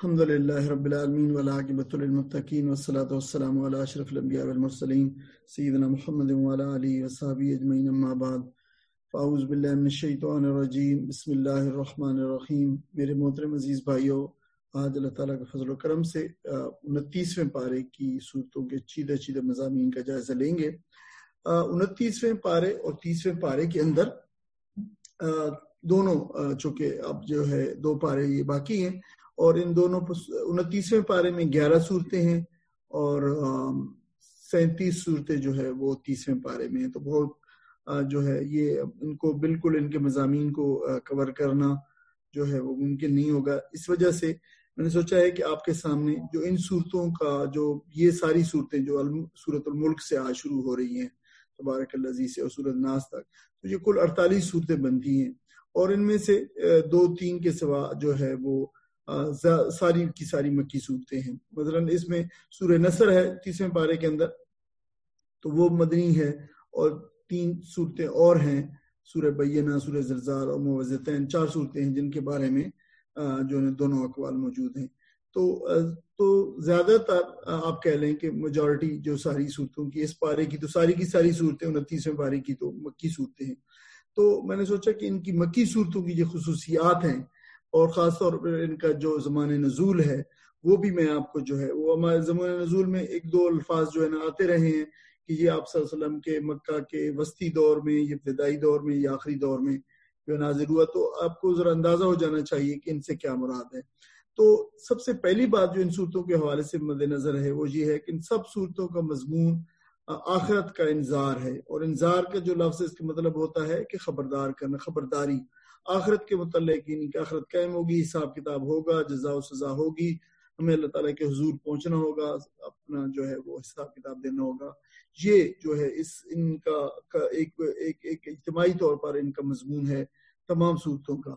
الحمد للہ رب العالمین والعاقبۃ للمتقین والصلاۃ والسلام علی اشرف الانبیاء والمرسلین سیدنا محمد وعلی آلہ وصحبہ اجمعین، اما بعد فاعوذ باللہ من الشیطان الرجیم، بسم اللہ الرحمن الرحیم۔ میرے محترم عزیز بھائیوں، آج اللہ تعالیٰ کے فضل و کرم سے 29ویں پارے کی صورتوں کے چیدہ مضامین کا جائزہ لیں گے۔ 29ویں پارے اور 30ویں پارے کے اندر دونوں چونکہ اب جو ہے 2 پارے یہ باقی ہیں، اور ان دونوں 29ویں پارے میں 11 صورتیں ہیں اور 37 صورتیں جو ہے وہ 30ویں پارے میں ہیں۔ تو بہت جو ہے یہ ان کو بالکل ان کے مضامین کو کور کرنا جو ہے وہ ممکن نہیں ہوگا۔ اس وجہ سے میں نے سوچا ہے کہ آپ کے سامنے جو ان صورتوں کا جو یہ ساری صورتیں جو سورۃ الملک سے آج شروع ہو رہی ہیں تبارک الذی سے اور سورۃ ناس تک، تو یہ کل 48 صورتیں بنتی ہیں، اور ان میں سے 2-3 کے سوا جو ہے وہ ساری کی ساری مکی صورتیں ہیں۔ مثلا اس میں سورہ نصر ہے 30ویں پارے کے اندر، تو وہ مدنی ہے، اور 3 صورتیں اور ہیں، سورہ بینہ، سورہ زلزال اور موعظتین، 4 صورتیں ہیں جن کے بارے میں جو دونوں اقوال موجود ہیں۔ تو زیادہ تر آپ کہہ لیں کہ میجورٹی جو ساری صورتوں کی اس پارے کی، تو ساری کی ساری صورتیں 29ویں پارے کی تو مکی صورتیں ہیں۔ تو میں نے سوچا کہ ان کی مکی صورتوں کی جو خصوصیات ہیں، اور خاص طور پر ان کا جو زمان نزول ہے، وہ بھی میں آپ کو جو ہے وہ ہمارے زمان نزول میں 1-2 الفاظ جو ہے نا آتے رہے ہیں کہ یہ آپ صلی اللہ علیہ وسلم کے مکہ کے وسطی دور میں، یہ ابتدائی دور میں، یا آخری دور میں جو نازل ہوا، تو آپ کو ذرا اندازہ ہو جانا چاہیے کہ ان سے کیا مراد ہے۔ تو سب سے پہلی بات جو ان صورتوں کے حوالے سے مد نظر ہے وہ یہ ہے کہ ان سب صورتوں کا مضمون آخرت کا انذار ہے، اور انذار کا جو لفظ اس کا مطلب ہوتا ہے کہ خبردار کرنا، خبرداری آخرت کے متعلق، یعنی کہ آخرت قائم ہوگی، حساب کتاب ہوگا، جزا و سزا ہوگی، ہمیں اللہ تعالیٰ کے حضور پہنچنا ہوگا، اپنا جو ہے وہ حساب کتاب دینا ہوگا۔ یہ جو ہے ان کا ایک اجتماعی طور پر ان کا مضمون ہے تمام صورتوں کا۔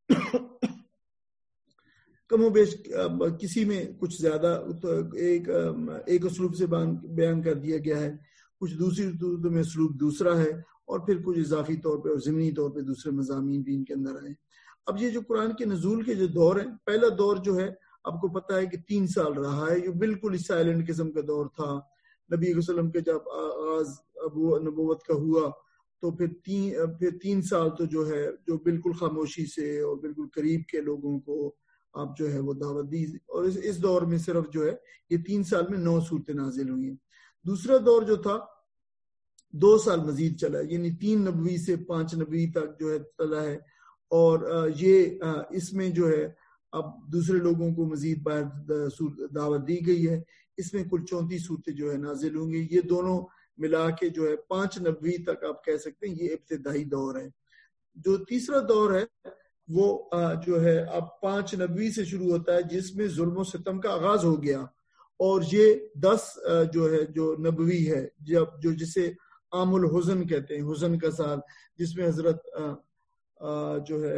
کم و بیش کسی میں کچھ زیادہ ایک اسلوب سے بیان کر دیا گیا ہے، کچھ دوسری صورتوں میں اسلوب دوسرا ہے، اور پھر کچھ اضافی طور پہ اور ضمنی طور پہ دوسرے مضامین بھی ان کے اندر آئے۔ اب یہ جو قرآن کے نزول کے جو دور ہیں، پہلا دور جو ہے آپ کو پتہ ہے کہ 3 سال رہا ہے، جو بالکل سائلنٹ قسم کا دور تھا۔ نبی علیہ وسلم کے جب آغاز نبوت کا ہوا تو پھر 3 سال تو جو ہے جو بالکل خاموشی سے اور بالکل قریب کے لوگوں کو آپ جو ہے وہ دعوت دی، اور اس دور میں صرف جو ہے یہ 3 سال میں 9 صورتیں نازل ہوئی ہیں۔ دوسرا دور جو تھا 2 سال مزید چلا، یعنی 3 نبوی سے 5 نبوی تک جو ہے چلا ہے، اور یہ اس میں جو ہے اب دوسرے لوگوں کو مزید باہر دعوت دی گئی ہے۔ اس میں کل 34 صورتیں جو ہے نازل ہوں گی۔ یہ دونوں ملا کے جو ہے 5 نبوی تک آپ کہہ سکتے ہیں یہ ابتدائی دور ہے۔ جو تیسرا دور ہے وہ جو ہے اب 5 نبوی سے شروع ہوتا ہے، جس میں ظلم و ستم کا آغاز ہو گیا، اور یہ 10 جو ہے جو نبوی ہے، جو جسے عام الحزن کہتے ہیں، حزن کا سال، جس میں حضرت جو ہے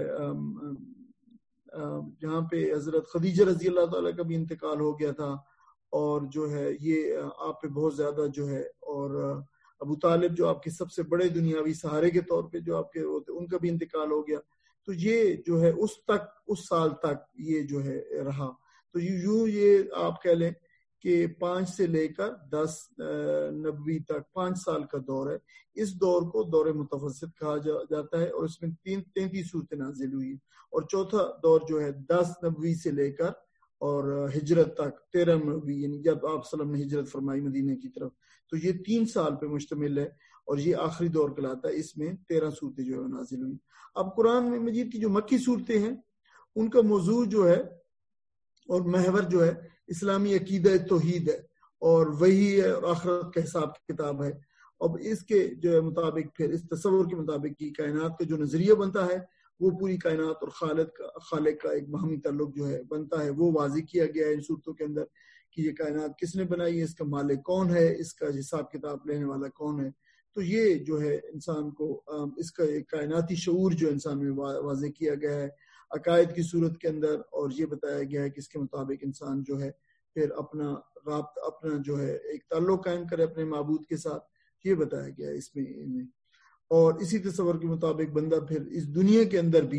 جہاں پہ حضرت خدیجہ رضی اللہ تعالیٰ کا بھی انتقال ہو گیا تھا، اور جو ہے یہ آپ پہ بہت زیادہ جو ہے، اور ابو طالب جو آپ کے سب سے بڑے دنیاوی سہارے کے طور پہ جو آپ کے ہوتے ان کا بھی انتقال ہو گیا۔ تو یہ جو ہے اس سال تک یہ جو ہے رہا۔ تو یوں یہ آپ کہہ لیں کہ 5 سے لے کر 10 نبوی تک 5 سال کا دور ہے۔ اس دور کو دور متوسط کہا جاتا ہے، اور اس میں 33 صورتیں نازل ہوئی ہیں۔ اور چوتھا دور جو ہے 10 نبوی سے لے کر اور ہجرت تک 13 نبوی، یعنی جب آپ صلی اللہ علیہ وسلم نے ہجرت فرمائی مدینہ کی طرف، تو یہ 3 سال پہ مشتمل ہے، اور یہ آخری دور کہلاتا ہے۔ اس میں 13 صورتیں جو ہے نازل ہوئی۔ اب قرآن مجید کی جو مکی صورتیں ہیں ان کا موضوع جو ہے اور محور جو ہے اسلامی عقیدہ توحید ہے، اور وہی ہے، اور آخرت کا حساب کتاب ہے۔ اب اس کے جو ہے مطابق پھر اس تصور کے مطابق کی کائنات کا جو نظریہ بنتا ہے، وہ پوری کائنات اور خالق کا ایک باہمی تعلق جو ہے بنتا ہے، وہ واضح کیا گیا ہے ان صورتوں کے اندر کہ یہ کائنات کس نے بنائی ہے، اس کا مالک کون ہے، اس کا حساب کتاب لینے والا کون ہے۔ تو یہ جو ہے انسان کو اس کا ایک کائناتی شعور جو انسان میں واضح کیا گیا ہے عقائد کی صورت کے اندر، اور یہ بتایا گیا ہے کہ اس کے مطابق انسان جو ہے پھر اپنا رابطہ، اپنا جو ہے ایک تعلق قائم کرے اپنے معبود کے ساتھ، یہ بتایا گیا ہے اس میں۔ اور اسی تصور کے مطابق بندہ پھر اس دنیا کے اندر بھی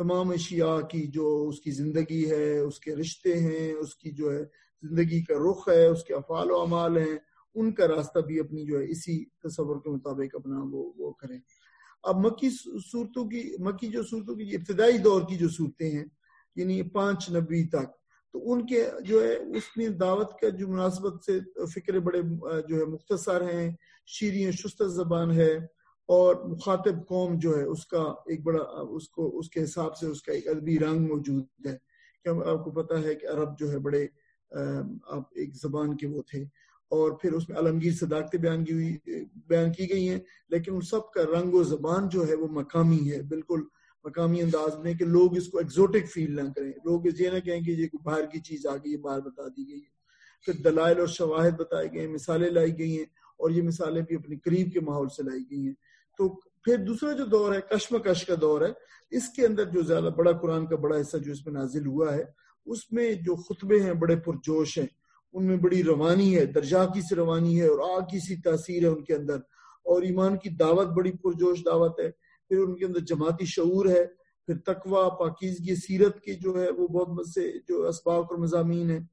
تمام اشیاء کی جو اس کی زندگی ہے، اس کے رشتے ہیں، اس کی جو ہے زندگی کا رخ ہے، اس کے افعال و اعمال ہیں، ان کا راستہ بھی اپنی جو ہے اسی تصور کے مطابق اپنا وہ کریں۔ اب مکی جو صورتوں کی ابتدائی دور کی جو صورتیں ہیں، یعنی 5 نبی تک، تو ان کے جو ہے اس میں دعوت کا جو مناسبت سے فکر بڑے جو ہے مختصر ہیں، شیریں شستہ زبان ہے، اور مخاطب قوم جو ہے اس کا ایک بڑا اس کے حساب سے اس کا ایک ادبی رنگ موجود ہے، کہ آپ کو پتہ ہے کہ عرب جو ہے بڑے آپ ایک زبان کے وہ تھے، اور پھر اس میں عالمگیر صداقتیں بیان کی گئی ہیں، لیکن ان سب کا رنگ و زبان جو ہے وہ مقامی ہے، بالکل مقامی انداز میں، کہ لوگ اس کو ایکزوٹک فیل نہ کریں، لوگ یہ نہ کہیں کہ یہ کوئی باہر کی چیز آ گئی ہے، باہر بتا دی گئی ہے۔ پھر دلائل اور شواہد بتائے گئے ہیں، مثالیں لائی گئی ہیں، اور یہ مثالیں بھی اپنے قریب کے ماحول سے لائی گئی ہیں۔ تو پھر دوسرا جو دور ہے کشمکش کا دور ہے، اس کے اندر جو زیادہ بڑا قرآن کا بڑا حصہ جو اس میں نازل ہوا ہے، اس میں جو خطبے ہیں بڑے پرجوش ہیں، ان میں بڑی روانی ہے، درجہ کی سی روانی ہے، اور آگ کی سی تاثیر ہے ان کے اندر، اور ایمان کی دعوت بڑی پرجوش دعوت ہے، پھر ان کے اندر جماعتی شعور ہے، پھر تقوی، پاکیزگی سیرت کی جو ہے وہ بہت سے جو اسباق اور مضامین ہیں۔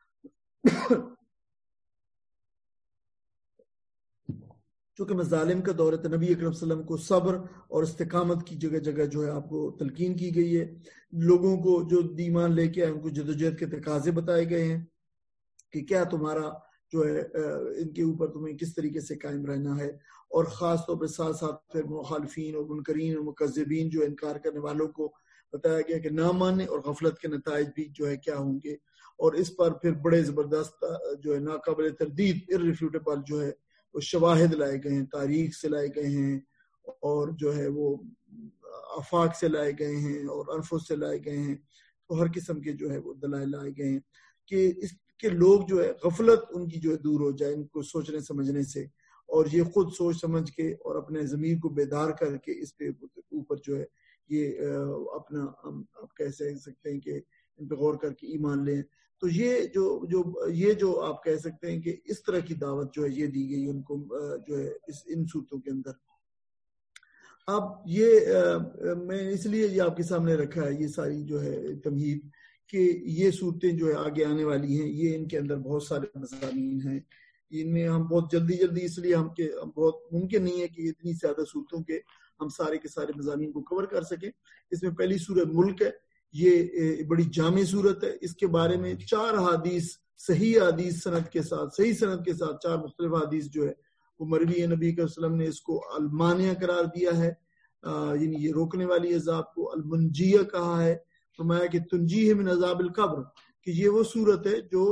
چونکہ مظالم کا دور ہے تو نبی اکرم صلی اللہ علیہ وسلم کو صبر اور استقامت کی جگہ جگہ جو ہے آپ کو تلقین کی گئی ہے، لوگوں کو جو ایمان لے کے آئے ان کو جدوجہد کے تقاضے بتائے گئے ہیں کہ کیا تمہارا جو ہے ان کے اوپر تمہیں کس طریقے سے قائم رہنا ہے، اور خاص طور پہ ساتھ ساتھ پھر مخالفین اور منکرین اور مکذبین جو انکار کرنے والوں کو بتایا گیا کہ نہ ماننے اور غفلت کے نتائج بھی جو ہے کیا ہوں گے، اور اس پر پھر بڑے زبردست جو ہے ناقابل تردید irrefutable جو ہے وہ شواہد لائے گئے ہیں، تاریخ سے لائے گئے ہیں، اور جو ہے وہ آفاق سے لائے گئے ہیں، اور انفس سے لائے گئے ہیں، تو ہر قسم کے جو ہے وہ دلائل لائے گئے ہیں کہ اس کے لوگ جو ہے غفلت ان کی جو ہے دور ہو جائے ان کو سوچنے سمجھنے سے، اور یہ خود سوچ سمجھ کے اور اپنے ضمیر کو بیدار کر کے اس پہ اوپر جو ہے یہ اپنا آپ کہہ سکتے ہیں کہ ان پہ غور کر کے ایمان لیں۔ تو یہ جو آپ کہہ سکتے ہیں کہ اس طرح کی دعوت جو ہے یہ دی گئی ان کو جو ہے ان صورتوں کے اندر۔ اب یہ میں اس لیے یہ آپ کے سامنے رکھا ہے یہ ساری جو ہے تمہید، کہ یہ صورتیں جو ہے آگے آنے والی ہیں، یہ ان کے اندر بہت سارے مضامین ہیں، ان میں ہم بہت جلدی اس لیے ہم بہت ممکن نہیں ہے کہ اتنی زیادہ صورتوں کے ہم سارے کے سارے مضامین کو کور کر سکیں۔ اس میں پہلی سورہ ملک ہے، یہ بڑی جامع صورت ہے، اس کے بارے میں 4 حدیث صحیح حدیث سند کے ساتھ 4 مختلف حدیث جو ہے وہ مروی ہے۔ نبی صلی اللہ علیہ وسلم نے اس کو المانیہ قرار دیا ہے، یعنی یہ روکنے والی عذاب کو المنجیہ کہا ہے، فرمایا کہ تنجیہ من عذاب القبر، کہ یہ وہ صورت ہے جو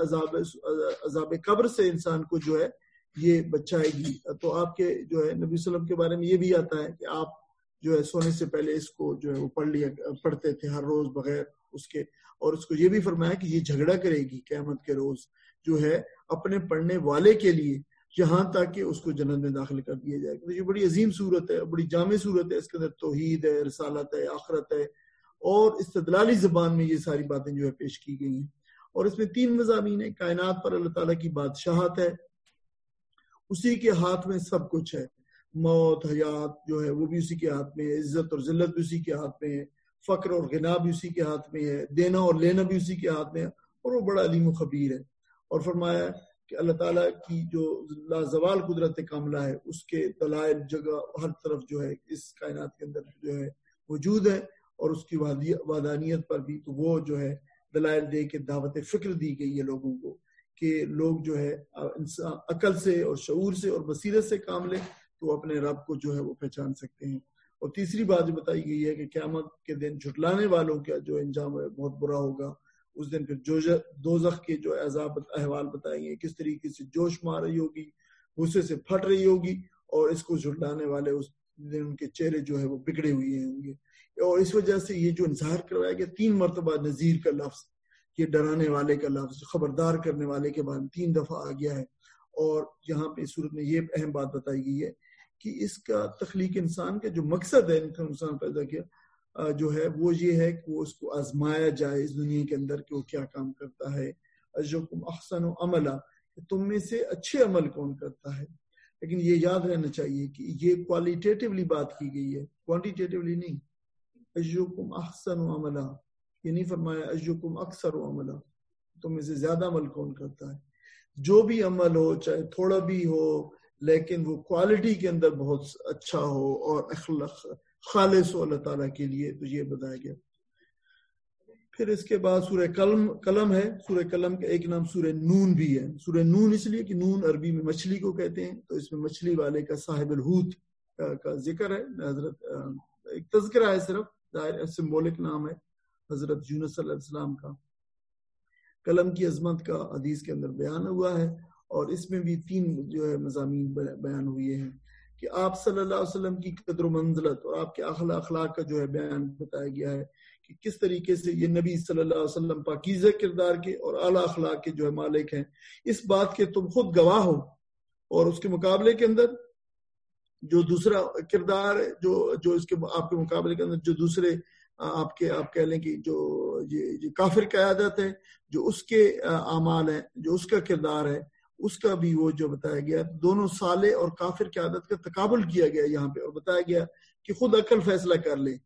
عذاب قبر سے انسان کو جو ہے یہ بچائے گی۔ تو آپ کے جو ہے نبی صلی اللہ علیہ وسلم کے بارے میں یہ بھی آتا ہے کہ آپ جو ہے سونے سے پہلے اس کو جو ہے وہ پڑھتے تھے ہر روز بغیر اس کے، اور اس کو یہ بھی فرمایا کہ یہ جھگڑا کرے گی قیامت کے روز جو ہے اپنے پڑھنے والے کے لیے، یہاں تک کہ اس کو جنت میں داخل کر دیا جائے گا۔ تو یہ بڑی عظیم صورت ہے، بڑی جامع صورت ہے، اس کے اندر توحید ہے، رسالت ہے، آخرت ہے، اور استدلالی زبان میں یہ ساری باتیں جو ہے پیش کی گئی ہیں۔ اور اس میں 3 مضامین ہیں۔ کائنات پر اللہ تعالیٰ کی بادشاہت ہے، اسی کے ہاتھ میں سب کچھ ہے، موت حیات جو ہے وہ بھی اسی کے ہاتھ میں ہے، عزت اور ذلت بھی اسی کے ہاتھ میں ہے، فقر اور غنا بھی اسی کے ہاتھ میں ہے، دینا اور لینا بھی اسی کے ہاتھ میں ہے، اور وہ بڑا علیم و خبیر ہے۔ اور فرمایا کہ اللہ تعالیٰ کی جو لازوال قدرت کاملہ ہے، اس کے دلائل جگہ ہر طرف جو ہے اس کائنات کے اندر جو ہے موجود ہے، اور اس کی وحدانیت پر بھی تو وہ جو ہے دلائل دے کے دعوت فکر دی گئی ہے لوگوں کو، کہ لوگ جو ہے عقل سے اور شعور سے اور بصیرت سے کام لیں تو اپنے رب کو جو ہے وہ پہچان سکتے ہیں۔ اور تیسری بات جو بتائی گئی ہے کہ قیامت کے دن جھٹلانے والوں کا جو انجام ہے بہت برا ہوگا۔ اس دن پھر دوزخ کے جو عذاب احوال بتائیں گے، کس طریقے سے جوش مار رہی ہوگی، غصے سے پھٹ رہی ہوگی، اور اس کو جھٹلانے والے اس دن ان کے چہرے جو ہے وہ بگڑے ہوئے ہوں گے۔ اور اس وجہ سے یہ جو انذار کروایا گیا 3 مرتبہ نذیر کا لفظ، یہ ڈرانے والے کا لفظ، خبردار کرنے والے کے بارے میں 3 دفعہ آ گیا ہے۔ اور یہاں پہ صورت میں یہ اہم بات بتائی گئی ہے کہ اس کا تخلیق انسان کا جو مقصد ہے انسان پیدا کیا جو ہے وہ یہ ہے کہ وہ اس کو آزمایا جائے اس دنیا کے اندر کہ وہ کیا کام کرتا ہے۔ اجکم احسن عملا، کہ تم میں سے اچھے عمل کون کرتا ہے۔ لیکن یہ یاد رہنا چاہیے کہ یہ کوالیٹیٹیولی بات کی گئی ہے، کوانٹیٹیولی نہیں۔ ایُّکُم احسن عملا، یہ نہیں فرمایا ایُّکم اکثر عملا، تم میں سے زیادہ عمل کون کرتا ہے. جو بھی عمل ہو چاہے تھوڑا بھی ہو لیکن وہ کوالٹی کے اندر بہت اچھا ہو اور خالص ہو اللہ تعالیٰ کے لیے، تو یہ بتایا گیا. پھر اس کے بعد سورہ قلم ہے. سورہ قلم کا ایک نام سورہ نون بھی ہے. سورہ نون اس لیے کہ نون عربی میں مچھلی کو کہتے ہیں، تو اس میں مچھلی والے کا صاحب الحوت کا ذکر ہے. حضرت ایک تذکرہ ہے، صرف سمبولک نام ہے حضرت یونس صلی اللہ علیہ وسلم کا. قلم کی عظمت کا حدیث کے اندر بیان ہوا ہے، اور اس میں بھی 3 جو ہے مضامین بیان ہوئے ہیں کہ آپ صلی اللہ علیہ وسلم کی قدر و منزلت اور آپ کے اخلاق کا جو ہے بیان بتایا گیا ہے کہ کس طریقے سے یہ نبی صلی اللہ علیہ وسلم پاکیزہ کردار کے اور اعلیٰ اخلاق کے جو ہے مالک ہیں. اس بات کے تم خود گواہ ہو، اور اس کے مقابلے کے اندر جو دوسرا کردار ہے جو اس کے آپ کے مقابلے کے اندر جو دوسرے آپ کہہ لیں کہ جو کافر قیادت ہے، جو اس کے اعمال ہیں، جو اس کا کردار ہے، اس کا بھی وہ جو بتایا گیا. دونوں صالح اور کافر قیادت کا تقابل کیا گیا یہاں پہ، اور بتایا گیا کہ خود عقل فیصلہ کر لے،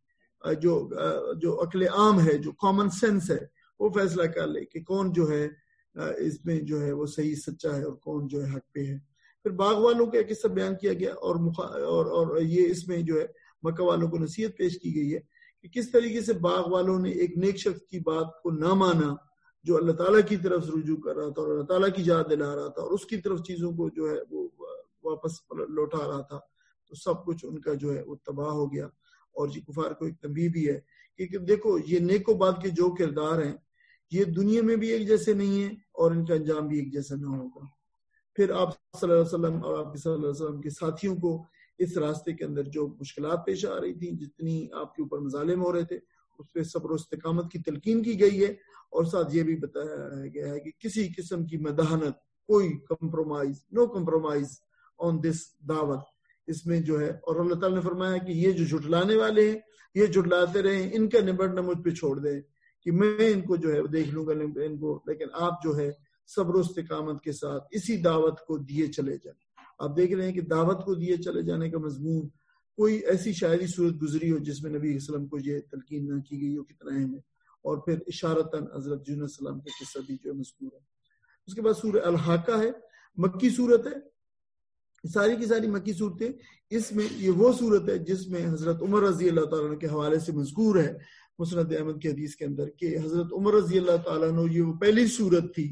جو عقل عام ہے، جو کامن سینس ہے، وہ فیصلہ کر لے کہ کون جو ہے اس میں جو ہے وہ صحیح سچا ہے اور کون جو ہے حق پہ ہے. پھر باغ والوں کا قصہ بیان کیا گیا، اور یہ اس میں جو ہے مکہ والوں کو نصیحت پیش کی گئی ہے کہ کس طریقے سے باغ والوں نے ایک نیک شخص کی بات کو نہ مانا جو اللہ تعالیٰ کی طرف سے رجوع کر رہا تھا اور اللہ تعالیٰ کی یاد دلا رہا تھا، اور اس کی طرف چیزوں کو جو ہے وہ واپس لوٹا رہا تھا، تو سب کچھ ان کا جو ہے وہ تباہ ہو گیا. اور یہ کفار کو ایک تنبیہ بھی ہے کہ دیکھو یہ نیک و بد کے جو کردار ہیں یہ دنیا میں بھی ایک جیسے نہیں ہیں اور ان کا انجام بھی ایک جیسا نہ ہوگا. پھر آپ صلی اللہ علیہ وسلم اور آپ صلی اللہ علیہ وسلم کے ساتھیوں کو اس راستے کے اندر جو مشکلات پیش آ رہی تھیں، جتنی آپ کے اوپر مظالم ہو رہے تھے، اس پہ صبر و استقامت کی تلقین کی گئی ہے، اور ساتھ یہ بھی بتایا گیا ہے کہ کسی قسم کی مداحنت، کوئی کمپرومائز، نو کمپرومائز آن دس دعوت اس میں جو ہے. اور اللہ تعالیٰ نے فرمایا کہ یہ جو جھٹلانے والے ہیں یہ جھٹلاتے رہیں، ان کا نبٹنا مجھ پہ چھوڑ دیں کہ میں ان کو جو ہے دیکھ لوں گا ان کو، لیکن آپ جو ہے صبر و استقامت کے ساتھ اسی دعوت کو دیے چلے جائیں. آپ دیکھ رہے ہیں کہ دعوت کو دیے چلے جانے کا مضمون کوئی ایسی شاعری صورت گزری ہو جس میں نبی علیہ السلام کو یہ تلقین نہ کی گئی ہو، کتنا اہم ہے. اور پھر اشارتاً حضرت یونس علیہ السلام کا قصہ بھی جو مذکور ہے. اس کے بعد سورہ الحاقہ ہے، مکی صورت ہے. ساری کی ساری مکی صورتیں. اس میں یہ وہ صورت ہے جس میں حضرت عمر رضی اللہ تعالیٰ عنہ کے حوالے سے مذکور ہے مسند احمد کی حدیث کے اندر کہ حضرت عمر رضی اللہ تعالیٰ عنہ یہ وہ پہلی صورت تھی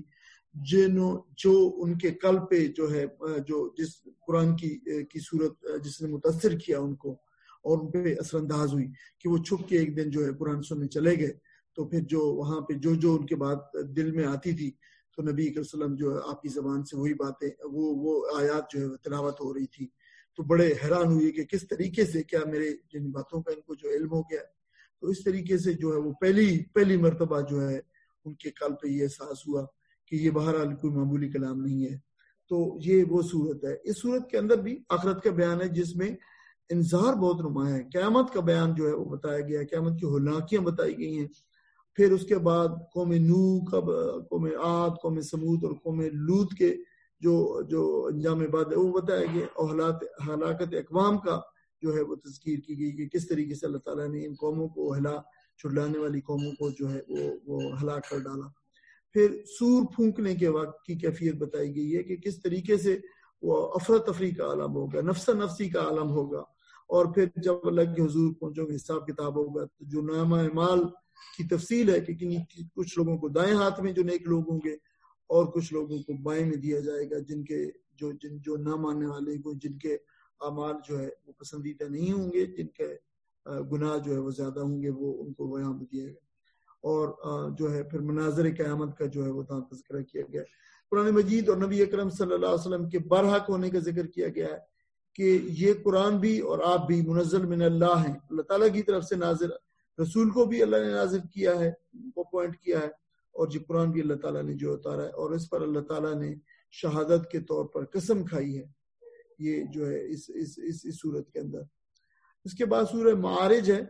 جو ان کے قلب پہ جو ہے جو جس قرآن کی صورت جس نے متاثر کیا ان کو اور ان پہ اثر انداز ہوئی کہ وہ چھپ کے ایک دن جو ہے قرآن سننے چلے گئے. تو پھر جو وہاں پہ جو ان کے بات دل میں آتی تھی تو نبی علیہ وسلم جو ہے آپ کی زبان سے وہی باتیں وہ آیات جو ہے تلاوت ہو رہی تھی. تو بڑے حیران ہوئے کہ کس طریقے سے کیا میرے جن باتوں کا ان کو جو علم ہو گیا. تو اس طریقے سے جو ہے وہ پہلی مرتبہ جو ہے ان کے قلب پہ یہ احساس ہوا کہ یہ بہرحال کوئی معمولی کلام نہیں ہے. تو یہ وہ صورت ہے. اس صورت کے اندر بھی آخرت کا بیان ہے جس میں انذار بہت نمایاں ہے. قیامت کا بیان جو ہے وہ بتایا گیا ہے، قیامت کی ہولناکیاں بتائی گئی ہیں. پھر اس کے بعد قوم نوح، قوم عاد، قوم سمود اور قوم لوط کے جو انجام بعد ہے وہ بتایا گیا، اور ہلاکت اقوام کا جو ہے وہ تذکیر کی گئی کہ کس طریقے سے اللہ تعالیٰ نے ان قوموں کو چھڑلانے والی قوموں کو جو ہے وہ ہلاک کر ڈالا. پھر سور پھونکنے کے وقت کی کیفیت بتائی گئی ہے کہ کس طریقے سے وہ افراتفری کا عالم ہوگا، نفس نفسی کا عالم ہوگا. اور پھر جب اللہ کے حضور پہنچو گے حساب کتاب ہوگا تو جو نامہ اعمال کی تفصیل ہے کہ کچھ لوگوں کو دائیں ہاتھ میں جو نیک لوگ ہوں گے اور کچھ لوگوں کو بائیں میں دیا جائے گا جن کے جو نہ ماننے والے کو جن کے اعمال جو ہے وہ پسندیدہ نہیں ہوں گے، جن کے گناہ جو ہے وہ زیادہ ہوں گے، وہ ان کو وہاں دیا گا. اور جو ہے پھر مناظر قیامت کا جو ہے وہ تذکرہ کیا گیا. قرآن مجید اور نبی اکرم صلی اللہ علیہ وسلم کے برحق ہونے کا ذکر کیا گیا ہے کہ یہ قرآن بھی اور آپ بھی منزل من اللہ ہیں، اللہ تعالیٰ کی طرف سے نازل. رسول کو بھی اللہ نے نازل کیا ہے، وہ پوائنٹ کیا ہے، اور یہ قرآن بھی اللہ تعالیٰ نے جو اتارا ہے، اور اس پر اللہ تعالیٰ نے شہادت کے طور پر قسم کھائی ہے. یہ جو ہے اس صورت کے اندر. اس کے بعد سورہ معارج ہے.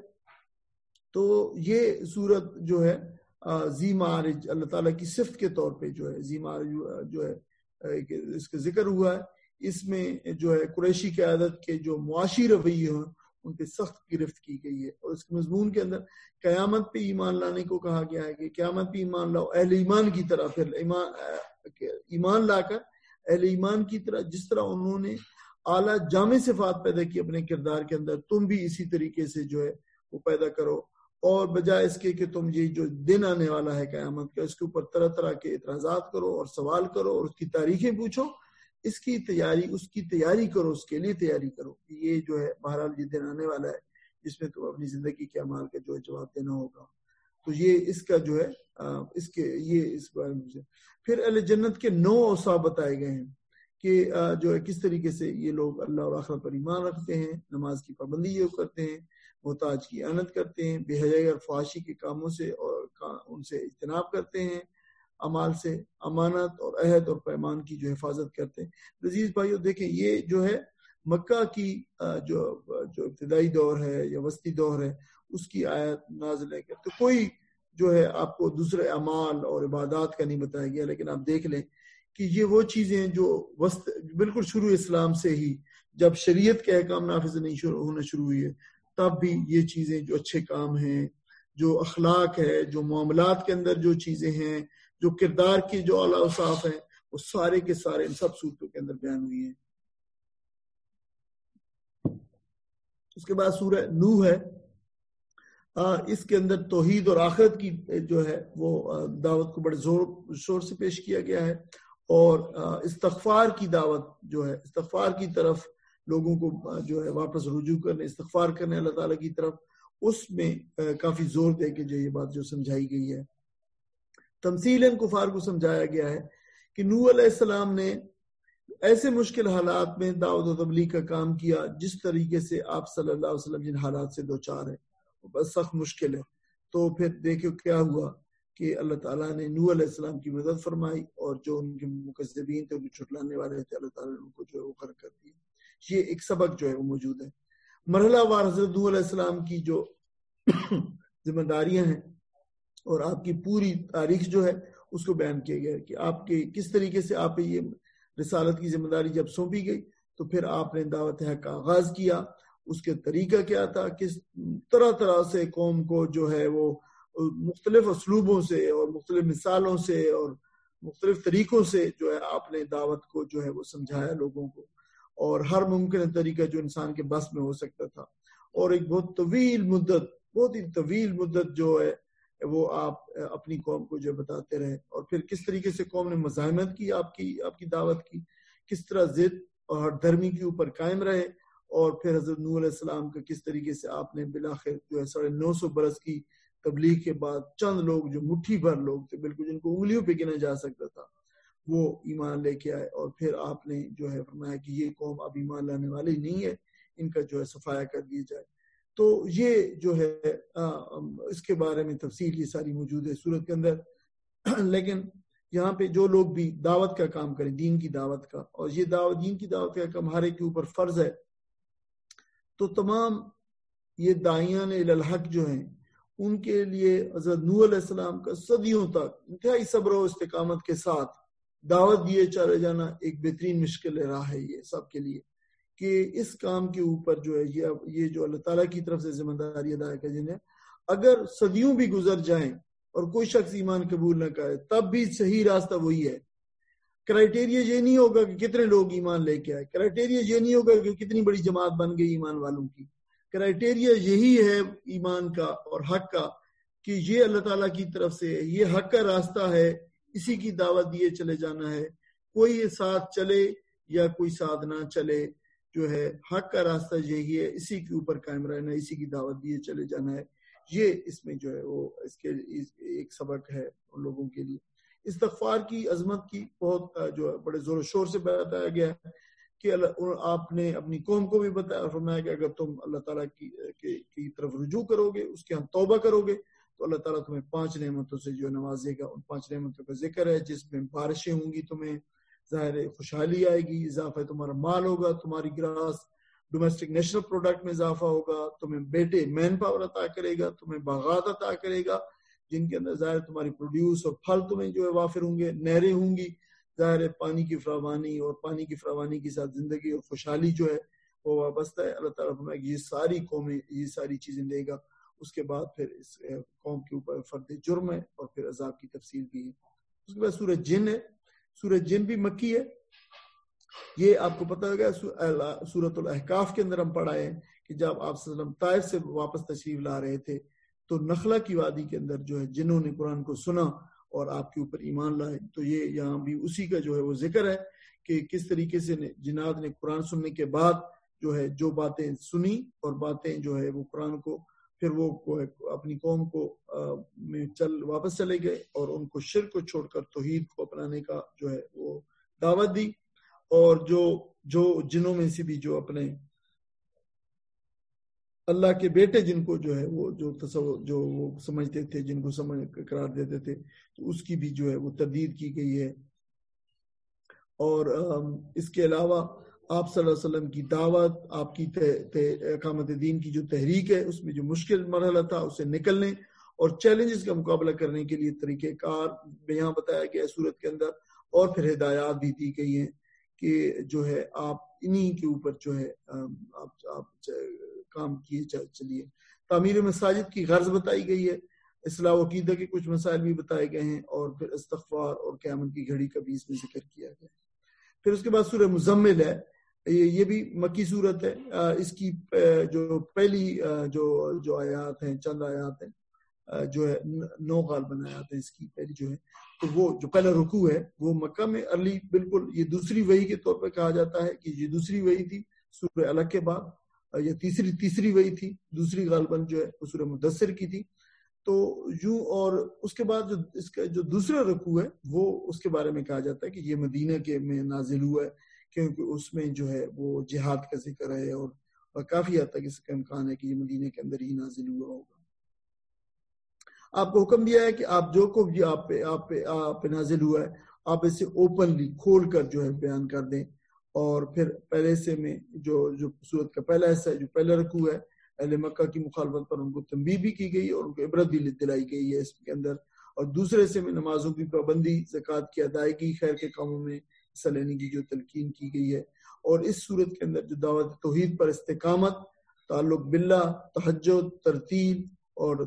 تو یہ صورت جو ہے ذی معارج، اللہ تعالیٰ کی صفت کے طور پہ جو ہے ذی معارج جو ہے اس کا ذکر ہوا ہے. اس میں جو ہے قریشی قیادت کے جو معاشی رویے ہیں ان پہ سخت گرفت کی گئی ہے. اور اس کے مضمون کے اندر قیامت پہ ایمان لانے کو کہا گیا ہے کہ قیامت پہ ایمان لاؤ اہل ایمان کی طرح. پھر ایمان لا کر اہل ایمان کی طرح جس طرح انہوں نے اعلیٰ جامع صفات پیدا کی اپنے کردار کے اندر, تم بھی اسی طریقے سے جو ہے وہ پیدا کرو. اور بجائے اس کے کہ تم یہ جو دن آنے والا ہے قیامت کا, اس کے اوپر طرح طرح کے اعتراضات کرو اور سوال کرو اور اس کی تاریخیں پوچھو, اس کی تیاری کرو, اس کے لیے تیاری کرو. یہ جو ہے بہرحال یہ دن آنے والا ہے جس میں تم اپنی زندگی کے اعمال کا جو ہے جواب دینا ہوگا. تو یہ اس کا جو ہے اس بارے میں پھر اہل جنت کے 9 اوصاف بتائے گئے ہیں کہ جو ہے کس طریقے سے یہ لوگ اللہ اور آخرت پر ایمان رکھتے ہیں, نماز کی پابندی یہ کرتے ہیں, محتاج کی اعنت کرتے ہیں, بے حیائی اور فحاشی کے کاموں سے اور ان سے اجتناب کرتے ہیں, اعمال سے امانت اور عہد اور پیمان کی جو حفاظت کرتے ہیں. عزیز بھائیو دیکھیں, یہ جو ہے مکہ کی جو ابتدائی دور ہے یا وسطی دور ہے اس کی آیت نازل ہے. تو کوئی جو ہے آپ کو دوسرے اعمال اور عبادات کا نہیں بتایا گیا, لیکن آپ دیکھ لیں کہ یہ وہ چیزیں جو بالکل شروع اسلام سے ہی جب شریعت کے احکام نافذ نہیں ہونا شروع ہوئی ہے تب بھی یہ چیزیں جو اچھے کام ہیں, جو اخلاق ہے, جو معاملات کے اندر جو چیزیں ہیں, جو کردار کی جو اعلیٰ اوصاف ہیں, وہ سارے کے سارے ان سب صورتوں کے اندر بیان ہوئی ہیں. اس کے بعد سورہ نوح ہے, اس کے اندر توحید اور آخرت کی جو ہے وہ دعوت کو بڑے زور شور سے پیش کیا گیا ہے, اور استغفار کی دعوت جو ہے, استغفار کی طرف لوگوں کو جو ہے واپس رجوع کرنے, استغفار کرنے اللہ تعالیٰ کی طرف, اس میں کافی زور دے کے جو یہ بات جو سمجھائی گئی ہے. تمثیلاً کفار کو سمجھایا گیا ہے کہ نوح علیہ السلام نے ایسے مشکل حالات میں دعوت و تبلیغ کا کام کیا جس طریقے سے آپ صلی اللہ علیہ وسلم جن حالات سے دوچار ہے وہ بس سخت مشکل ہے. تو پھر دیکھو کیا ہوا کہ اللہ تعالیٰ نے نوح علیہ السلام کی مدد فرمائی, اور جو ان کے مکذبین تھے, ان کے جھٹلانے والے تھے, اللہ تعالیٰ نے ان کو جو ہے وہ غرق کر دیا. یہ ایک سبق جو ہے وہ موجود ہے. مرحلہ وار حضرت نوح علیہ السلام کی جو ذمہ داریاں ہیں اور آپ کی پوری تاریخ جو ہے اس کو بیان کیا گیا کہ آپ کے کس طریقے سے آپ یہ رسالت کی ذمہ داری جب سونپی گئی تو پھر آپ نے دعوت حق کا آغاز کیا. اس کے طریقہ کیا تھا, کس طرح سے قوم کو جو ہے وہ مختلف اسلوبوں سے اور مختلف مثالوں سے اور مختلف طریقوں سے جو ہے آپ نے دعوت کو جو ہے وہ سمجھایا لوگوں کو, اور ہر ممکن طریقہ جو انسان کے بس میں ہو سکتا تھا. اور ایک بہت ہی طویل مدت جو ہے وہ آپ اپنی قوم کو جو بتاتے رہے, اور پھر کس طریقے سے قوم نے مزاحمت کی آپ کی دعوت کی, کس طرح ضد اور دھرمی کے اوپر قائم رہے, اور پھر حضرت نوح علیہ السلام کا کس طریقے سے آپ نے بلاخر جو ہے 950 برس کی تبلیغ کے بعد چند لوگ جو مٹھی بھر لوگ تھے بالکل جن کو انگلیوں پہ گنا جا سکتا تھا وہ ایمان لے کے آئے, اور پھر آپ نے جو ہے فرمایا کہ یہ قوم اب ایمان لانے والی نہیں ہے, ان کا جو ہے صفایا کر دیا جائے. تو یہ جو ہے اس کے بارے میں تفصیل یہ ساری موجود ہے سورت کے اندر. لیکن یہاں پہ جو لوگ بھی دعوت کا کام کریں, دین کی دعوت کا, اور یہ دین کی دعوت کا کام ہر ایک کے اوپر فرض ہے, تو تمام یہ داعیان الی الحق جو ہیں ان کے لیے حضرت نوح علیہ السلام کا صدیوں تک انتہائی صبر و استقامت کے ساتھ دعوت دیے چلے جانا ایک بہترین مشکل راہ ہے یہ سب کے لیے, کہ اس کام کے اوپر جو ہے یہ جو اللہ تعالیٰ کی طرف سے ذمہ داری ادا کر جنہیں اگر صدیوں بھی گزر جائیں اور کوئی شخص ایمان قبول نہ کرے تب بھی صحیح راستہ وہی ہے. کرائٹیریا یہ نہیں ہوگا کہ کتنے لوگ ایمان لے کے آئے, کرائٹیریا یہ نہیں ہوگا کہ کتنی بڑی جماعت بن گئی ایمان والوں کی. کرائٹیریا یہی ہے ایمان کا اور حق کا کہ یہ اللہ تعالیٰ کی طرف سے یہ حق کا راستہ ہے, اسی کی دعوت دیے چلے جانا ہے. کوئی ساتھ چلے یا کوئی ساتھ نہ چلے, جو ہے حق کا راستہ یہی ہے, اسی کے اوپر قائم رہنا, اسی کی دعوت دیے چلے جانا ہے. یہ اس میں جو ہے وہ اس کے ایک سبق ہے ان لوگوں کے لیے. استغفار کی عظمت کی بہت جو ہے بڑے زور و شور سے بتایا گیا ہے کہ آپ نے اپنی قوم کو بھی بتایا, فرمایا کہ اگر تم اللہ تعالیٰ کی طرف رجوع کرو گے, اس کے ہم توبہ کرو گے, تو اللہ تعالیٰ تمہیں 5 نعمتوں سے جو نوازے گا. ان 5 نعمتوں کا ذکر ہے جس میں بارشیں ہوں گی, تمہیں ظاہر خوشحالی آئے گی, اضافہ تمہارا مال ہوگا, تمہاری گراس ڈومیسٹک نیشنل پروڈکٹ میں اضافہ ہوگا, تمہیں بیٹے مین پاور عطا کرے گا, تمہیں باغات عطا کرے گا جن کے اندر ظاہر تمہاری پروڈیوس اور پھل تمہیں جو ہے وافر ہوں گے, نہریں ہوں گی, ظاہر پانی کی فراوانی, اور پانی کی فراوانی کے ساتھ زندگی اور خوشحالی جو ہے وہ وابستہ ہے. اللہ تعالیٰ فرمائے کہ یہ ساری قومیں یہ ساری چیزیں دے گا. اس کے بعد پھر اس قوم کے اوپر فرد جرم ہے اور پھر عذاب کی تفصیل بھی ہے. اس کے بعد سورہ جن ہے. سورہ جن بھی مکی ہے. یہ آپ کو پتہ ہوگا سورۃ الاحقاف کے اندر ہم پڑھائے ہیں کہ جب آپ صلی اللہ علیہ وسلم طائف سے واپس تشریف لا رہے تھے تو نخلا کی وادی کے اندر جو ہے جنہوں نے قرآن کو سنا اور آپ کے اوپر ایمان لائے. تو یہ یہاں بھی اسی کا جو ہے وہ ذکر ہے کہ کس طریقے سے جنات نے قرآن سننے کے بعد جو ہے جو باتیں سنی اور باتیں جو ہے وہ قرآن کو پھر وہ اپنی قوم کو میں واپس چلے گئے اور ان کو شرک کو چھوڑ کر توحید کو اپنانے کا جو ہے وہ دعوت دی. اور جو جنوں میں سے بھی جو اپنے اللہ کے بیٹے جن کو جو ہے وہ جو تصور جو وہ سمجھتے تھے جن کو سمجھ قرار دیتے تھے تو اس کی بھی جو ہے وہ تردید کی گئی ہے. اور اس کے علاوہ آپ صلی اللہ علیہ وسلم کی دعوت آپ کی اقامت دین کی جو تحریک ہے اس میں جو مشکل مرحلہ تھا اسے نکلنے اور چیلنجز کا مقابلہ کرنے کے لیے طریقہ کار یہاں بتایا گیا صورت کے اندر. اور پھر ہدایات بھی دی گئی ہیں کہ جو ہے آپ انہی کے اوپر جو ہے آپ کام کیے چلیے. تعمیر مساجد کی غرض بتائی گئی ہے. اصلاح و عقیدہ کے کچھ مسائل بھی بتائے گئے ہیں اور پھر استغفار اور قیامت کی گھڑی کا بھی اس میں ذکر کیا گیا. پھر اس کے بعد سورہ مزمل ہے. یہ بھی مکی صورت ہے. اس کی جو پہلی جو آیات ہیں چند آیات ہیں جو ہے 9 غالباً آیات ہیں اس کی پہلی جو ہے تو وہ جو پہلا رکوع ہے وہ مکہ میں ارلی بالکل یہ دوسری وحی کے طور پہ کہا جاتا ہے کہ یہ دوسری وحی تھی سورہ الگ کے بعد یہ تیسری وحی تھی. دوسری غالباً جو ہے وہ سورہ مدثر کی تھی. تو یوں اور اس کے بعد جو اس کا جو دوسرا رکوع ہے وہ اس کے بارے میں کہا جاتا ہے کہ یہ مدینہ کے میں نازل ہوا ہے کیونکہ اس میں جو ہے وہ جہاد کا ذکر ہے اور کافی حد تک اس کا امکان ہے کہ یہ مدینہ کے اندر ہی نازل ہوا ہوگا. آپ کو حکم دیا ہے کہ آپ جو کو بھی آپ پہ نازل ہوا ہے آپ اسے اوپنلی کھول کر جو ہے بیان کر دیں. اور پھر پہلے سے میں جو سورت کا پہلا حصہ ہے جو پہلا رکوع ہے اہل مکہ کی مخالفت پر ان کو تنبیہ بھی کی گئی اور ان کو عبرت بھی دلائی گئی ہے اس کے اندر. اور دوسرے سے میں نمازوں کی پابندی زکوٰۃ کی ادائیگی خیر کے کاموں میں حصہ لینے کی جو تلقین کی گئی ہے. اور اس صورت کے اندر جو دعوت توحید پر استقامت تعلق باللہ تہجد ترتیل اور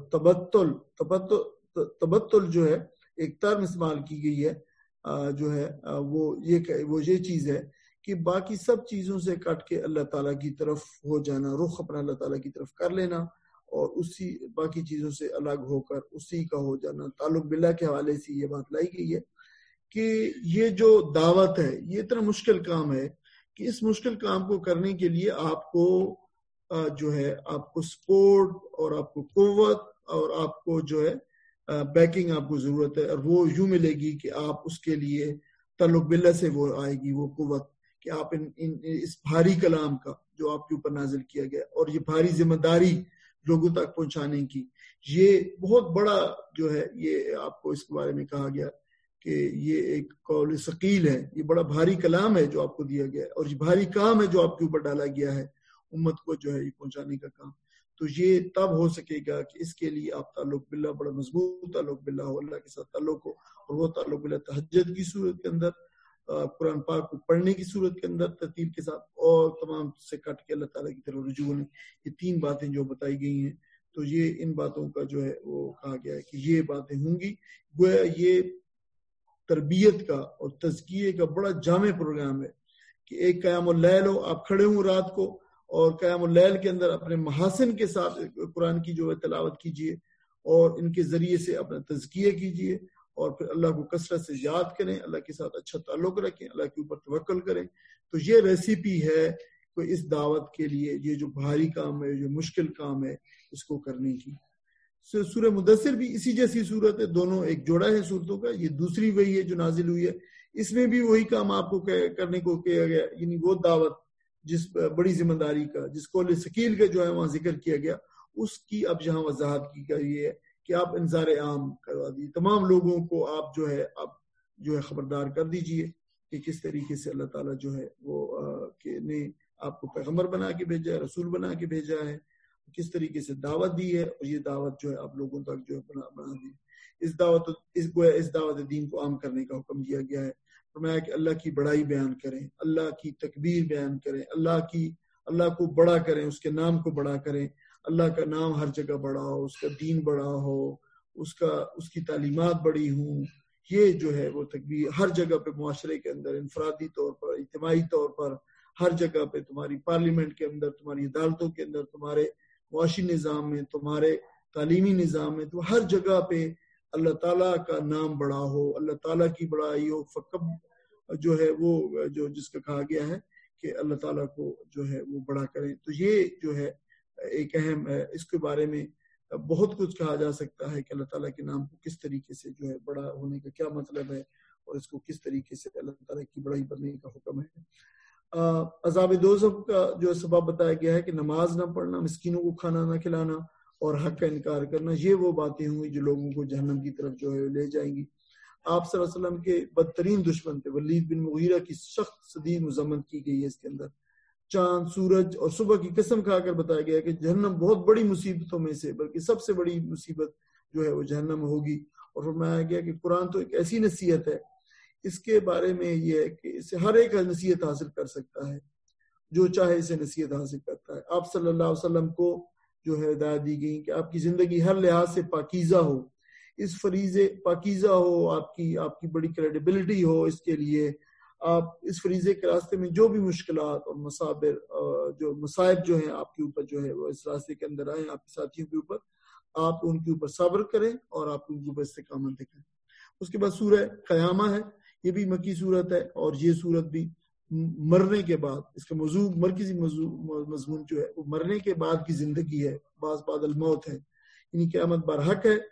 تبتل جو ہے ایک ٹرم استعمال کی گئی ہے جو ہے وہ یہ چیز ہے کہ باقی سب چیزوں سے کٹ کے اللہ تعالیٰ کی طرف ہو جانا رخ اپنا اللہ تعالیٰ کی طرف کر لینا اور اسی باقی چیزوں سے الگ ہو کر اسی کا ہو جانا. تعلق باللہ کے حوالے سے یہ بات لائی گئی ہے کہ یہ جو دعوت ہے یہ اتنا مشکل کام ہے کہ اس مشکل کام کو کرنے کے لیے آپ کو جو ہے آپ کو سپورٹ اور آپ کو قوت اور آپ کو جو ہے بیکنگ آپ کو ضرورت ہے. اور وہ یوں ملے گی کہ آپ اس کے لیے تعلق باللہ سے وہ آئے گی وہ قوت کہ آپ اس بھاری کلام کا جو آپ کے اوپر نازل کیا گیا اور یہ بھاری ذمہ داری لوگوں تک پہنچانے کی یہ بہت بڑا جو ہے یہ آپ کو اس کے بارے میں کہا گیا کہ یہ ایک قول ثقیل ہے. یہ بڑا بھاری کلام ہے جو آپ کو دیا گیا ہے اور یہ بھاری کام ہے جو آپ کے اوپر ڈالا گیا ہے امت کو جو ہے یہ پہنچانے کا کام. تو یہ تب ہو سکے گا کہ اس کے لیے آپ تعلق باللہ بڑا مضبوط تعلق باللہ ہو اللہ کے ساتھ تعلق ہو. اور وہ تعلق باللہ تہجد کی صورت کے اندر قرآن پاک کو پڑھنے کی صورت کے اندر ترتیل کے ساتھ اور تمام سے کٹ کے اللہ تعالیٰ کی طرف رجوع ہونے. یہ 3 باتیں جو بتائی گئی ہیں تو یہ ان باتوں کا جو ہے وہ کہا گیا ہے کہ یہ باتیں ہوں گی. گویا یہ تربیت کا اور تزکیے کا بڑا جامع پروگرام ہے کہ ایک قیام اللیل ہو آپ کھڑے ہوں رات کو اور قیام اللیل کے اندر اپنے محاسن کے ساتھ قرآن کی جو ہے تلاوت کیجیے اور ان کے ذریعے سے اپنا تزکیہ کیجیے اور پھر اللہ کو کثرت سے یاد کریں اللہ کے ساتھ اچھا تعلق رکھیں اللہ کے اوپر توکل کریں. تو یہ ریسیپی ہے کوئی اس دعوت کے لیے یہ جو بھاری کام ہے جو مشکل کام ہے اس کو کرنے کی. سورہ مدثر بھی اسی جیسی صورت ہے. دونوں ایک جوڑا ہے صورتوں کا. یہ دوسری وہی ہے جو نازل ہوئی ہے. اس میں بھی وہی کام آپ کو کرنے کو کیا گیا یعنی وہ دعوت جس بڑی ذمہ داری کا جس قول ثقیل کا جو ہے وہاں ذکر کیا گیا اس کی اب یہاں وضاحت کی گئی ہے کہ آپ انذار عام کروا دیجیے تمام لوگوں کو. آپ جو ہے خبردار کر دیجئے کہ کس طریقے سے اللہ تعالیٰ جو ہے وہ نے آپ کو پیغمبر بنا کے بھیجا ہے رسول بنا کے بھیجا ہے کس طریقے سے دعوت دی ہے اور یہ دعوت جو ہے آپ لوگوں تک جو ہے بنا دی. اس دعوت دین کو عام کرنے کا حکم دیا گیا ہے. فرمایا کہ اللہ کی بڑائی بیان کریں اللہ کی تکبیر بیان کریں اللہ کی اللہ کو بڑا کریں، اس کے نام کو بڑا کریں، اللہ کا نام ہر جگہ بڑا ہو، اس کا دین بڑا ہو، اس کی تعلیمات بڑی ہوں. یہ جو ہے وہ تکبیر ہر جگہ پہ، معاشرے کے اندر، انفرادی طور پر، اجتماعی طور پر، ہر جگہ پہ، تمہاری پارلیمنٹ کے اندر، تمہاری عدالتوں کے اندر، تمہارے معاشی نظام میں، تمہارے تعلیمی نظام میں، تو ہر جگہ پہ اللہ تعالیٰ کا نام بڑا ہو، اللہ تعالیٰ کی بڑائی ہو. فقب جو ہے وہ جو جس کا کہا گیا ہے کہ اللہ تعالیٰ کو جو ہے وہ بڑا کریں. تو یہ جو ہے ایک اہم ہے. اس کے بارے میں بہت کچھ کہا جا سکتا ہے کہ اللہ تعالیٰ کے نام کو کس طریقے سے جو ہے بڑا ہونے کا کیا مطلب ہے، اور اس کو کس طریقے سے اللہ تعالیٰ کی بڑائی بننے کا حکم ہے. عذاب دوزخ کا جو سبب بتایا گیا ہے کہ نماز نہ پڑھنا، مسکینوں کو کھانا نہ کھلانا اور حق کا انکار کرنا، یہ وہ باتیں ہوئی جو لوگوں کو جہنم کی طرف جو ہے لے جائیں گی. آپ صلی اللہ علیہ وسلم کے بدترین دشمن تھے ولید بن مغیرہ کی سخت شدید مذمت کی گئی ہے اس کے اندر. چاند، سورج اور صبح کی قسم کھا کر بتایا گیا کہ جہنم بہت بڑی مصیبتوں میں سے، بلکہ سب سے بڑی مصیبت جو ہے وہ جہنم ہوگی. اور فرمایا گیا کہ قرآن تو ایک ایسی نصیحت ہے، اس کے بارے میں یہ ہے کہ اسے ہر ایک نصیحت حاصل کر سکتا ہے، جو چاہے اسے نصیحت حاصل کرتا ہے. آپ صلی اللہ علیہ وسلم کو جو ہے ہدایت دی گئی کہ آپ کی زندگی ہر لحاظ سے پاکیزہ ہو، اس فریضے پاکیزہ ہو، آپ کی بڑی کریڈیبلٹی ہو. اس کے لیے آپ اس فریضے کے راستے میں جو بھی مشکلات اور مصائب جو ہیں آپ کے اوپر جو ہے وہ اس راستے کے اندر آئیں، آپ کے ساتھیوں کے اوپر، آپ ان کے اوپر صبر کریں اور آپ ان کے اوپر استقامت دکھائیں. اس کے بعد سورہ قیامہ ہے، یہ بھی مکی صورت ہے، اور یہ صورت بھی مرنے کے بعد، اس کا موضوع مرکزی مضمون جو ہے وہ مرنے کے بعد کی زندگی ہے، بعد الموت ہے، یعنی قیامت برحق ہے.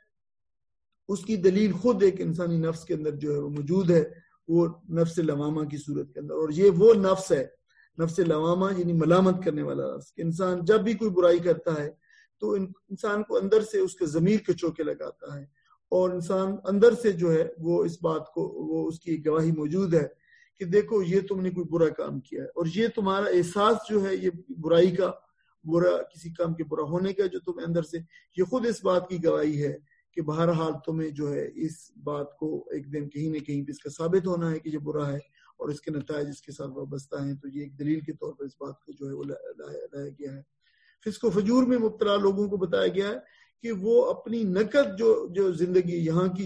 اس کی دلیل خود ایک انسانی نفس کے اندر جو ہے وہ موجود ہے، وہ نفس لوامہ کی صورت کے اندر. اور یہ وہ نفس ہے، نفس لوامہ یعنی ملامت کرنے والا نفس، کہ انسان جب بھی کوئی برائی کرتا ہے تو انسان کو اندر سے اس کے ضمیر کے چوکے لگاتا ہے، اور انسان اندر سے جو ہے وہ اس بات کو، وہ اس کی گواہی موجود ہے کہ دیکھو یہ تم نے کوئی برا کام کیا ہے، اور یہ تمہارا احساس جو ہے یہ برائی کا، برا کسی کام کے برا ہونے کا جو تم اندر سے، یہ خود اس بات کی گواہی ہے کہ بہرحال تمہیں جو ہے اس بات کو ایک دن کہیں نہ کہیں اس کا ثابت ہونا ہے کہ یہ برا ہے، اور اس کے نتائج اس کے ساتھ وابستہ ہیں. تو یہ ایک دلیل کے طور پر اس بات کو جو ہے وہ لایا گیا ہے. فسق و فجور میں مبتلا لوگوں کو بتایا گیا ہے کہ وہ اپنی نقد جو زندگی یہاں کی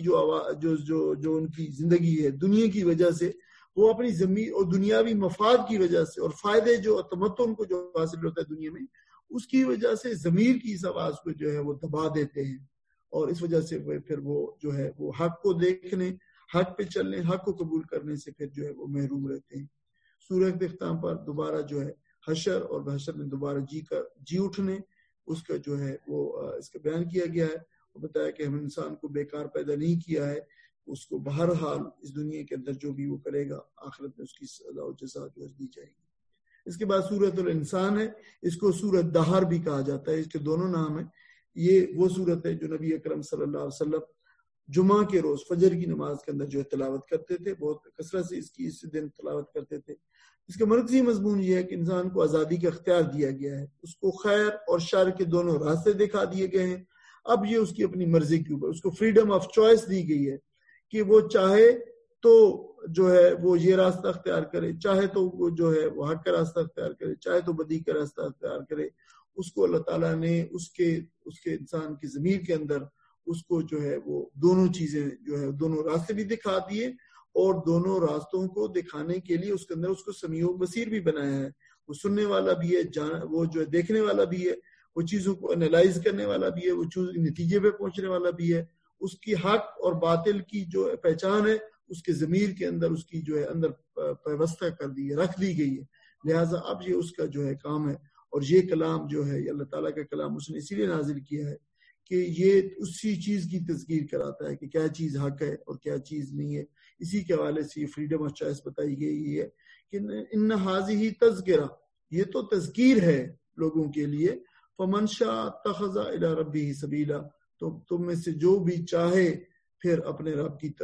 جو ان کی زندگی ہے دنیا کی وجہ سے، وہ اپنی زمین اور دنیاوی مفاد کی وجہ سے اور فائدے جو تمتن کو جو حاصل ہوتا ہے دنیا میں، اس کی وجہ سے ضمیر کی اس آواز کو جو ہے وہ دبا دیتے ہیں، اور اس وجہ سے پھر وہ جو ہے وہ حق کو دیکھنے، حق پہ چلنے، حق کو قبول کرنے سے پھر جو ہے وہ محروم رہتے ہیں. سورہ کے اختتام پر دوبارہ جو ہے حشر اور حشر میں دوبارہ جی اٹھنے، اس کا جو ہے وہ اس کا بیان کیا گیا ہے. وہ بتایا کہ ہم انسان کو بیکار پیدا نہیں کیا ہے، اس کو بہرحال اس دنیا کے اندر جو بھی وہ کرے گا آخرت میں اس کی سزا و جزا جو دی جائے گی. اس کے بعد سورۃ الانسان ہے، اس کو سورۃ دہر بھی کہا جاتا ہے، اس کے دونوں نام ہیں. یہ وہ سورت ہے جو نبی اکرم صلی اللہ علیہ وسلم جمعہ کے روز فجر کی نماز کے اندر جو ہے تلاوت کرتے تھے، بہت کثرت سے اس دن تلاوت کرتے تھے. اس کا مرکزی مضمون یہ ہے کہ انسان کو آزادی کا اختیار دیا گیا ہے، اس کو خیر اور شر کے دونوں راستے دکھا دیے گئے ہیں. اب یہ اس کی اپنی مرضی کے اوپر، اس کو فریڈم آف چوائس دی گئی ہے کہ وہ چاہے تو جو ہے وہ یہ راستہ اختیار کرے، چاہے تو وہ جو ہے وہ حق کا راستہ اختیار کرے، چاہے تو بدی کا راستہ اختیار کرے. اس کو اللہ تعالیٰ نے اس کے انسان کی ضمیر کے اندر اس کو جو ہے وہ دونوں چیزیں جو ہے دونوں راستے بھی دکھا دیے، اور دونوں راستوں کو دکھانے کے لیے اس کے اندر اس کو سمیع و بصیر بھی بنایا ہے. وہ سننے والا بھی ہے، وہ جو ہے دیکھنے والا بھی ہے، وہ چیزوں کو انالائز کرنے والا بھی ہے، وہ نتیجے پہ پہنچنے والا بھی ہے. اس کی حق اور باطل کی جو پہچان ہے اس کے ضمیر کے اندر اس کی جو ہے اندر پیوستہ کر دی ہے، رکھ دی گئی ہے. لہٰذا اب یہ اس کا جو ہے کام ہے. اور یہ کلام جو ہے اللہ تعالیٰ کا کلام اس نے اسی لیے نازل کیا ہے کہ یہ اسی چیز کی تذکیر کراتا ہے کہ کیا چیز حق ہے اور کیا چیز نہیں ہے. اسی کے حوالے سے یہ فریڈم آف چوائس بتائی گئی ہے کہ ان ہذہ تذکرہ، یہ تو تذکیر ہے لوگوں کے لیے. فمن شاء اتخذ الی ربہ سبیلا، تو تم میں سے جو بھی چاہے پھر اپنے رب کی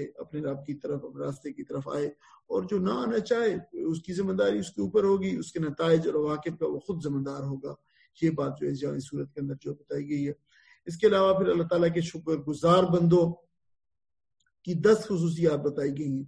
طرف راستے کی طرف آئے، اور جو نہ آنا چاہے اس کی ذمہ داری اس کے اوپر ہوگی، اس کے نتائج اور عواقب کا وہ خود ذمہ دار ہوگا. یہ بات جو ہے اس صورت کے اندر جو بتائی گئی ہے. اس کے علاوہ پھر اللہ تعالیٰ کے شکر گزار بندوں کی 10 خصوصیات بتائی گئی ہیں کہ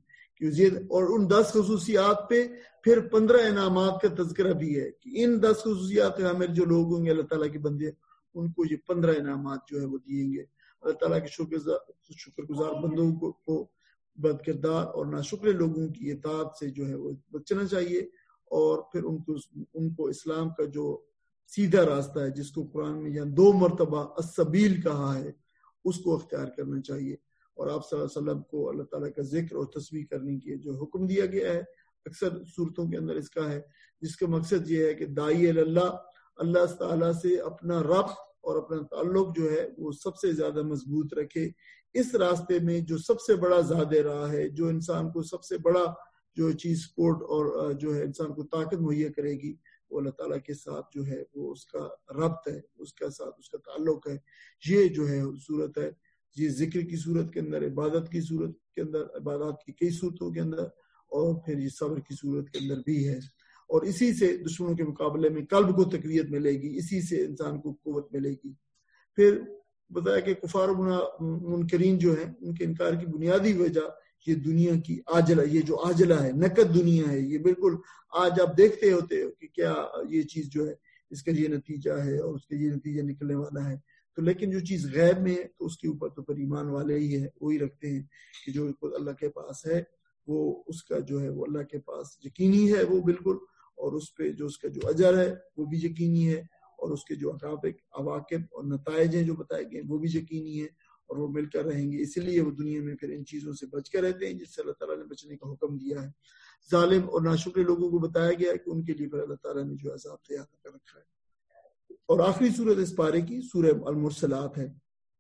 اور ان 10 خصوصیات پہ پھر 15 انعامات کا تذکرہ بھی ہے کہ ان 10 خصوصیات کے حامل جو لوگ ہوں گے اللہ تعالیٰ کے بندے ان کو یہ 15 انعامات جو ہے وہ دییں گے. اللہ تعالیٰ کے شکر گزار بندوں کو بد کردار اور ناشکر لوگوں کی اطاعت سے جو ہے وہ بچنا چاہیے, اور پھر ان کو اسلام کا جو سیدھا راستہ ہے جس کو قرآن میں یہاں 2 مرتبہ السبیل کہا ہے اس کو اختیار کرنا چاہیے. اور آپ صلی اللہ علیہ وسلم کو اللہ تعالیٰ کا ذکر اور تسبیح کرنے کی جو حکم دیا گیا ہے اکثر صورتوں کے اندر اس کا ہے, جس کا مقصد یہ ہے کہ داعی اللہ تعالیٰ سے اپنا ربط اور اپنا تعلق جو ہے وہ سب سے زیادہ مضبوط رکھے. اس راستے میں جو سب سے بڑا زیادہ راہ ہے, جو انسان کو سب سے بڑا جو چیز سپورٹ اور جو ہے انسان کو طاقت مہیا کرے گی وہ اللہ تعالیٰ کے ساتھ جو ہے وہ اس کا ربط ہے, اس کا ساتھ اس کا تعلق ہے. یہ جو ہے صورت ہے, یہ ذکر کی صورت کے اندر, عبادت کی صورت کے اندر, عبادات کی کئی صورتوں کے اندر, اور پھر یہ صبر کی صورت کے اندر بھی ہے. اور اسی سے دشمنوں کے مقابلے میں قلب کو تقویت ملے گی, اسی سے انسان کو قوت ملے گی. پھر بتایا کہ کفار منکرین جو ہیں ان کے انکار کی بنیادی وجہ یہ دنیا کی عاجلہ, یہ جو عاجلہ ہے نقد دنیا ہے, یہ بالکل آج آپ دیکھتے ہوتے ہو کہ کیا یہ چیز جو ہے اس کا یہ نتیجہ ہے اور اس کا یہ نتیجہ نکلنے والا ہے. تو لیکن جو چیز غیب میں ہے تو اس کے اوپر تو پر ایمان والے ہی ہے, وہی رکھتے ہیں کہ جو اللہ کے پاس ہے وہ اس کا جو ہے وہ اللہ کے پاس یقینی ہے وہ بالکل, اور اس پہ جو اس کا جو اجر ہے وہ بھی یقینی ہے, اور اس کے جو عواقب اور نتائج ہیں جو بتائے گئے وہ بھی یقینی ہے, اور وہ مل کر رہیں گے. اسی لیے وہ دنیا میں پھر ان چیزوں سے بچ کر رہتے ہیں جس سے اللہ تعالیٰ نے بچنے کا حکم دیا ہے. ظالم اور ناشکر لوگوں کو بتایا گیا ہے کہ ان کے لیے پھر اللہ تعالیٰ نے جو عذاب تیار کر رکھا ہے. اور آخری صورت اس پارے کی سورہ المرسلات ہے.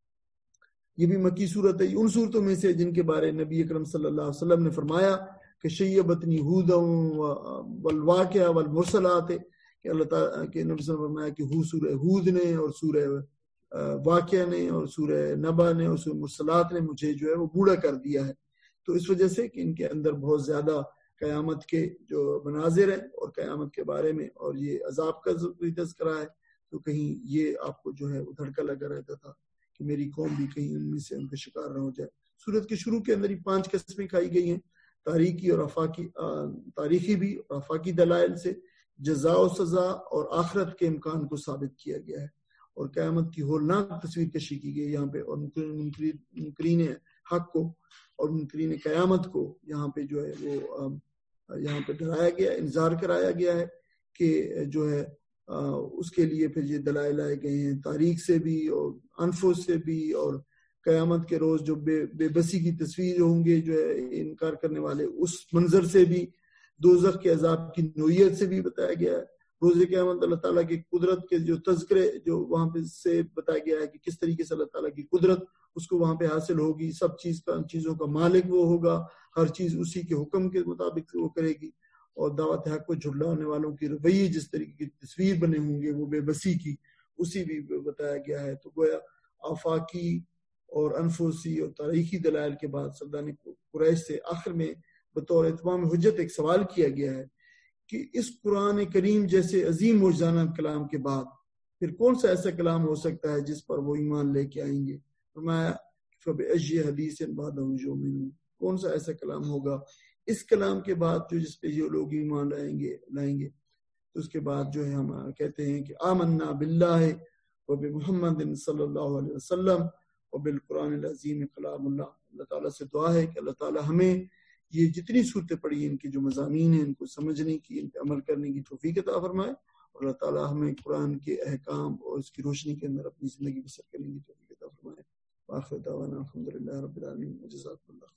یہ بھی مکی صورت ہے. ان صورتوں میں سے جن کے بارے نبی اکرم صلی اللہ علیہ وسلم نے فرمایا کہ شیبتنی ہوداً والواقعہ والمرسلات, کہ اللہ تعالیٰ کے نبی صلی اللہ علیہ وسلم نے فرمایا کہ سورہ ہود نے اور سورہ واقعہ نے اور سورہ نبا نے اور سورہ مرسلات نے مجھے جو ہے وہ بوڑھا کر دیا ہے. تو اس وجہ سے کہ ان کے اندر بہت زیادہ قیامت کے جو مناظر ہیں اور قیامت کے بارے میں اور یہ عذاب کا تذکرہ ہے, تو کہیں یہ آپ کو جو ہے وہ دھڑکا لگا رہتا تھا کہ میری قوم بھی کہیں ان میں سے ان کا شکار نہ ہو جائے. سورت کے شروع کے اندر ہی 5 قسمیں کھائی گئی ہیں, تاریخی اور تاریخی بھی اور آفاقی دلائل سے جزا و سزا اور آخرت کے امکان کو ثابت کیا گیا ہے, اور قیامت کی ہولناک تصویر کشی کی گئی یہاں پہ, اور منکرین حق کو اور منکرین قیامت کو یہاں پہ جو ہے وہ یہاں پہ ڈرایا گیا, انذار کرایا گیا ہے کہ جو ہے اس کے لیے پھر یہ دلائل آئے گئے ہیں تاریخ سے بھی اور انفس سے بھی, اور قیامت کے روز جو بے بسی کی تصویر ہوں گے جو ہے انکار کرنے والے اس منظر سے بھی, دوزخ کے عذاب کی نوعیت سے بھی بتایا گیا ہے. روز قیامت اللہ تعالیٰ کی قدرت کے جو تذکرے جو وہاں پہ سے بتایا گیا ہے کہ کس طریقے سے اللہ تعالیٰ کی قدرت اس کو وہاں پہ حاصل ہوگی, سب چیزوں کا مالک وہ ہوگا, ہر چیز اسی کے حکم کے مطابق وہ کرے گی, اور دعوت حق کو جھٹلانے والوں کی رویے جس طریقے کی تصویر بنے ہوں گے وہ بے بسی کی, اسی بھی بتایا گیا ہے. تو گویا آفاقی اور انفسی اور تاریخی دلائل کے بعد سردان قریش سے آخر میں بطور اتمام حجت ایک سوال کیا گیا ہے کہ اس قرآن کریم جیسے عظیم معجزانہ کلام کے بعد پھر کون سا ایسا کلام ہو سکتا ہے جس پر وہ ایمان لے کے آئیں گے. فرمایا فبأي حدیث بعدہ یؤمنون, کون سا ایسا کلام ہوگا اس کلام کے بعد جو جس پہ یہ لوگ ایمان لائیں گے. تو اس کے بعد جو ہے ہم کہتے ہیں کہ آمنا باللہ وبمحمد صلی اللہ علیہ وسلم وبالقرآن العظیم کلام اللہ. اللہ تعالیٰ سے دعا ہے کہ اللہ تعالیٰ ہمیں یہ جتنی صورتیں پڑھی ہیں ان کی جو مضامین ہیں ان کو سمجھنے کی, ان پہ عمل کرنے کی توفیق عطا فرمائے, اور اللہ تعالیٰ ہمیں قرآن کے احکام اور اس کی روشنی کے اندر اپنی زندگی بسر کرنے کی توفیق عطا فرمائے. وآخر دعوانا الحمدللہ رب العالمین. جزاکم اللہ.